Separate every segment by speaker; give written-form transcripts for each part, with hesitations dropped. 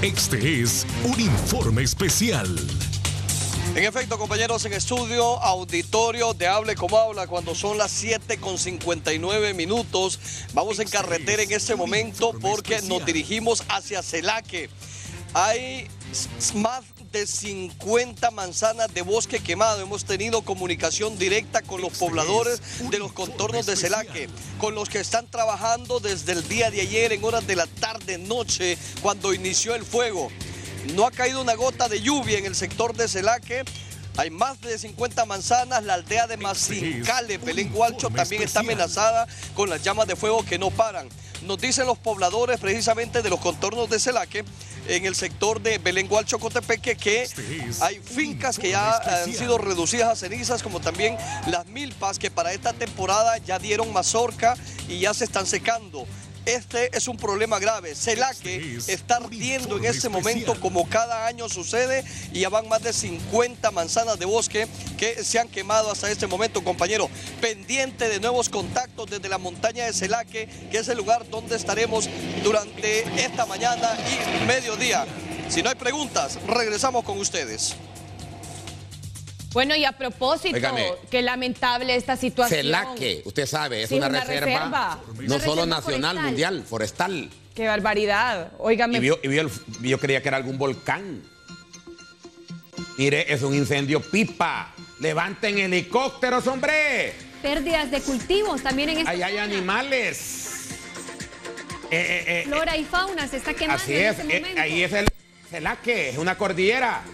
Speaker 1: Este es un informe especial.
Speaker 2: En efecto, compañeros, en estudio, auditorio de Hable Como Habla, cuando son las 7:59 minutos. Vamos en carretera en este momento porque nos dirigimos hacia Celaque. Hay más de 50 manzanas de bosque quemado. Hemos tenido comunicación directa con los pobladores de los contornos de Celaque, con los que están trabajando desde el día de ayer en horas de la tarde-noche cuando inició el fuego. No ha caído una gota de lluvia en el sector de Celaque. Hay más de 50 manzanas. La aldea de Masincale, Belén Gualcho, también está amenazada con las llamas de fuego que no paran. Nos dicen los pobladores precisamente de los contornos de Celaque, en el sector de Belén Gualcho, Cotepeque, que hay fincas que ya han sido reducidas a cenizas, como también las milpas que para esta temporada ya dieron mazorca y ya se están secando. Este es un problema grave. Celaque está ardiendo en este momento como cada año sucede y ya van más de 50 manzanas de bosque que se han quemado hasta este momento, compañero. Pendiente de nuevos contactos desde la montaña de Celaque, que es el lugar donde estaremos durante esta mañana y mediodía. Si no hay preguntas, regresamos con ustedes.
Speaker 3: Bueno, y a propósito,
Speaker 4: Óigame,
Speaker 3: qué lamentable esta situación.
Speaker 4: Celaque, usted sabe, es
Speaker 3: Sí,
Speaker 4: una
Speaker 3: una
Speaker 4: reserva, no
Speaker 3: una
Speaker 4: solo
Speaker 3: reserva
Speaker 4: nacional,
Speaker 3: forestal.
Speaker 4: mundial, forestal.
Speaker 3: Qué barbaridad. Óigame.
Speaker 4: Yo creía que era algún volcán. Mire, es un incendio pipa. Levanten helicópteros, hombre.
Speaker 5: Pérdidas de cultivos también en esta
Speaker 4: Ahí hay
Speaker 5: zona.
Speaker 4: animales.
Speaker 5: Flora y fauna se está quemando
Speaker 4: Así
Speaker 5: en
Speaker 4: es,
Speaker 5: este momento.
Speaker 4: ahí es el Celaque, es una cordillera.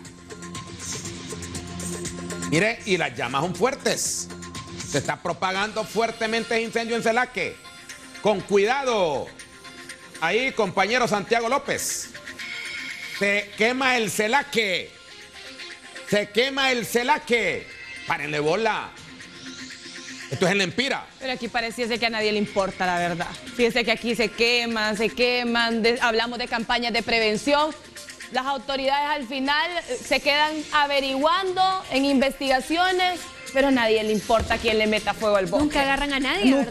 Speaker 4: Mire, y las llamas son fuertes. Se está propagando fuertemente el incendio en Celaque. Con cuidado. Ahí, compañero Santiago López. Se quema el Celaque. Se quema el Celaque. Párenle bola. Esto es en Lempira.
Speaker 3: Pero aquí pareciese que a nadie le importa, la verdad. Fíjense que aquí se queman, hablamos de campañas de prevención. Las autoridades al final se quedan averiguando en investigaciones, pero a nadie le importa quién le meta fuego al bosque.
Speaker 5: Nunca agarran a nadie, ¿verdad?